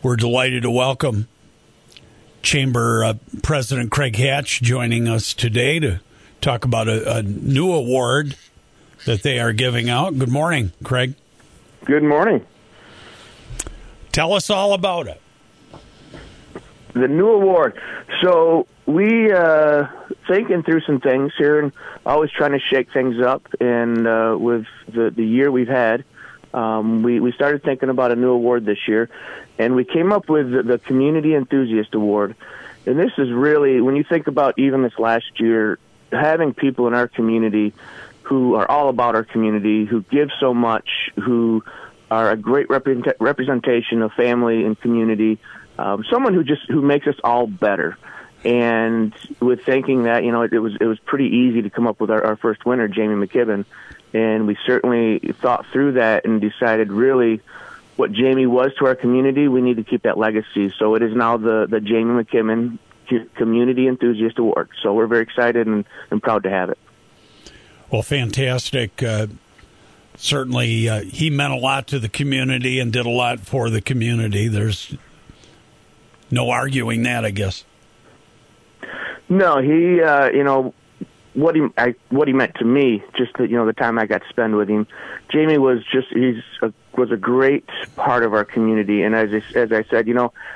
We're delighted to welcome Chamber President Craig Hatch joining us today to talk about a new award that they are giving out. Good morning, Craig. Good morning. Tell us all about it. The new award. So we thinking through some things here and always trying to shake things up. And with the year we've had, we started thinking about a new award this year. And we came up with the Community Enthusiast Award. And this is really, when you think about even this last year, having people in our community who are all about our community, who give so much, who are a great representation of family and community, someone who makes us all better. And with thinking that, it was pretty easy to come up with our first winner, Jamie McKibben. And we certainly thought through that and decided really what Jamie was to our community, we need to keep that legacy. So it is now the Jamie McKibben Community Enthusiast Award. So we're very excited and proud to have it. Well, fantastic. Certainly, he meant a lot to the community and did a lot for the community. There's no arguing that, I guess. No, he, what he meant to me, just the time I got to spend with him. Jamie was was a great part of our community, and as I said,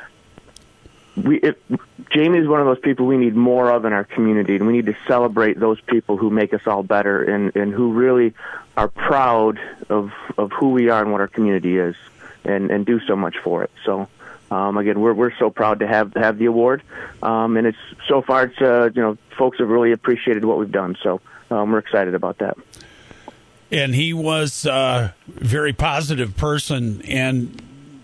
Jamie is one of those people we need more of in our community, and we need to celebrate those people who make us all better and who really are proud of who we are and what our community is, and do so much for it. So, again, we're so proud to have the award, and it's so far folks have really appreciated what we've done. So we're excited about that. And he was a very positive person, and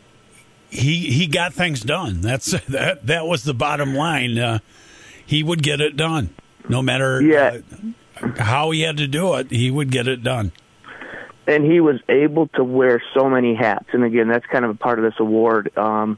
he got things done. That was the bottom line. He would get it done, no matter how he had to do it. He would get it done. And he was able to wear so many hats. And again, that's kind of a part of this award. When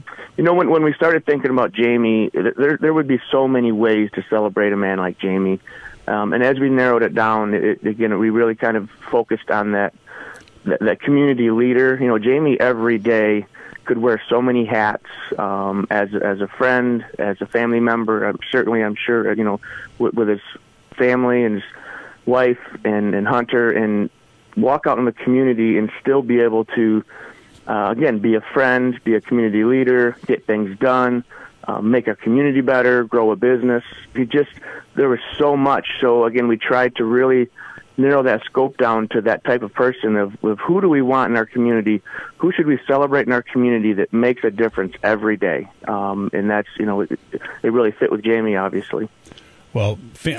we started thinking about Jamie, there would be so many ways to celebrate a man like Jamie. And as we narrowed it down, we really kind of focused on that community leader. Jamie every day could wear so many hats, as a friend, as a family member. I'm sure, with his family and his wife and Hunter, and walk out in the community and still be able to, again, be a friend, be a community leader, get things done, make our community better, grow a business. There was so much. So again, we tried to really narrow that scope down to that type of person of who do we want in our community, who should we celebrate in our community that makes a difference every day. And that's, it really fit with Jamie, obviously. Well,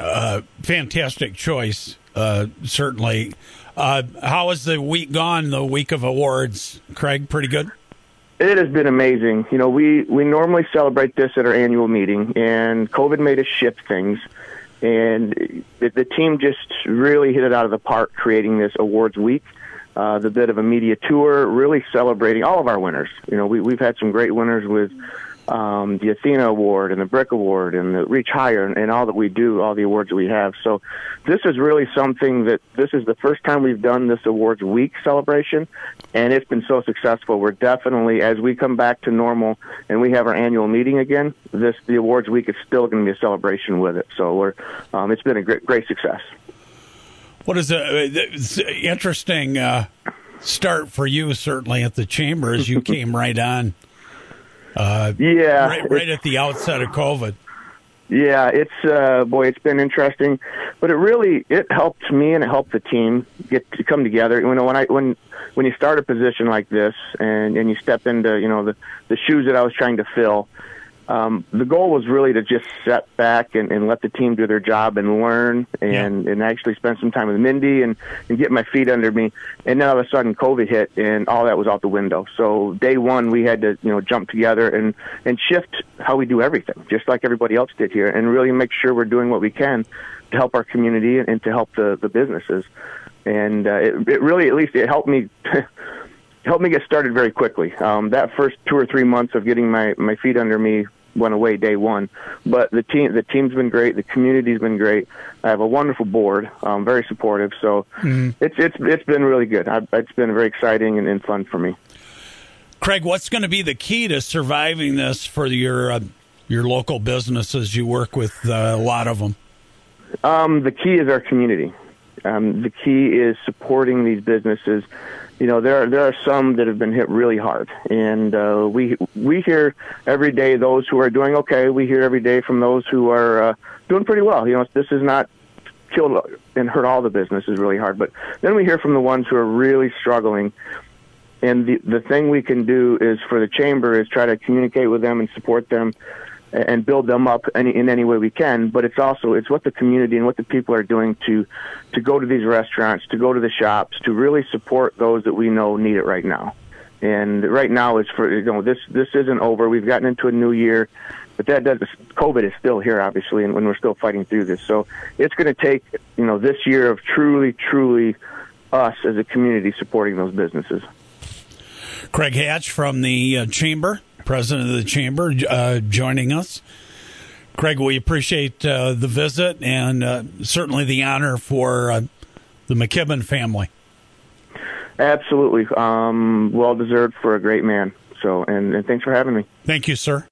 fantastic choice, certainly. How has the week gone, the week of awards, Craig? Pretty good? It has been amazing. We normally celebrate this at our annual meeting, and COVID made us shift things. And the team just really hit it out of the park creating this awards week, the bit of a media tour, really celebrating all of our winners. We've had some great winners with the Athena Award and the Brick Award and the Reach Higher and all that we do, all the awards that we have. So this is really something this is the first time we've done this awards week celebration, and it's been so successful. We're definitely, as we come back to normal and we have our annual meeting again, the awards week is still going to be a celebration with it. So it's been a great success. What is it's interesting start for you, certainly at the Chamber, as you came right on. Right at the outset of COVID. Yeah, it's been interesting, but it helped me and it helped the team get to come together. When you start a position like this and you step into the shoes that I was trying to fill, the goal was really to just sit back and let the team do their job and learn and actually spend some time with Mindy and get my feet under me. And then all of a sudden COVID hit and all that was out the window. So day one, we had to, jump together and shift how we do everything, just like everybody else did here, and really make sure we're doing what we can to help our community and to help the businesses. And it really, at least it helped me get started very quickly. That first 2 or 3 months of getting my feet under me went away day one, but the team's been great. The community's been great. I have a wonderful board, very supportive. So it's been really good. It's been very exciting and fun for me. Craig, what's going to be the key to surviving this for your local businesses? You work with a lot of them. The key is our community. The key is supporting these businesses. You know, there are some that have been hit really hard, and we hear every day those who are doing okay. We hear every day from those who are doing pretty well. You know, this is not killed and hurt all the businesses really hard, but then we hear from the ones who are really struggling. And the thing we can do is for the chamber is try to communicate with them and support them and build them up in any way we can. But it's what the community and what the people are doing to go to these restaurants, to go to the shops, to really support those that we know need it right now. And right now is for, you know, this isn't over. We've gotten into a new year, but COVID is still here, obviously, and we're still fighting through this. So it's going to take, you know, this year of truly us as a community supporting those businesses. Craig Hatch from the Chamber, president of the Chamber, joining us. Craig, we appreciate the visit and certainly the honor for the McKibben family. Absolutely. Well deserved for a great man. So, and thanks for having me. Thank you, sir.